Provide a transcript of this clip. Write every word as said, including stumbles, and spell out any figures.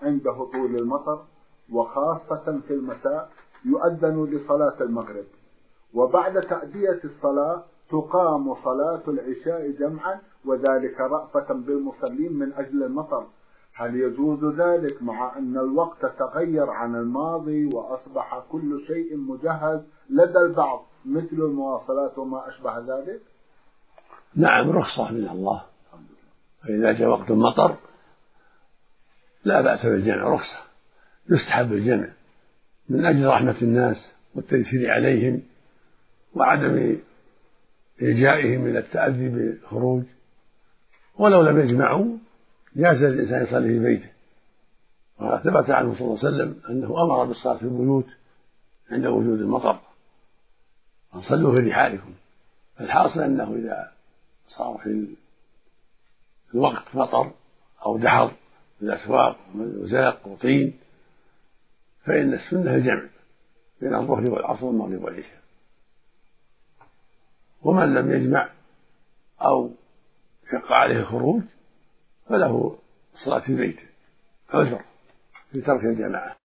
عند هطول المطر، وخاصة في المساء يؤذن لصلاة المغرب، وبعد تأدية الصلاة تقام صلاة العشاء جمعا، وذلك رأفة بالمصلين من أجل المطر. هل يجوز ذلك مع أن الوقت تغير عن الماضي وأصبح كل شيء مجهز لدى البعض مثل المواصلات وما أشبه ذلك؟ نعم، رخصة من الله. فإذا جاء وقت المطر لا بأس بالجمع، رخصة، يستحب الجمع من أجل رحمة الناس والتيسير عليهم وعدم إلجائهم إلى التأذي بالخروج. ولو لم يجمعوا جاز الإنسان يصلي في بيته، وثبت عنه صلى الله عليه وسلم أنه أمر بالصلاة في البيوت عند وجود المطر، فصلوا في رحالكم. الحاصل أنه إذا صار في الوقت مطر أو دحر في الأسواق وزلق وطين فإن السنة الجمع بين الظهر والعصر والمغرب والعشاء. ومن لم يجمع أو شق عليه الخروج فله الصلاة في بيته، عذر في ترك الجماعة.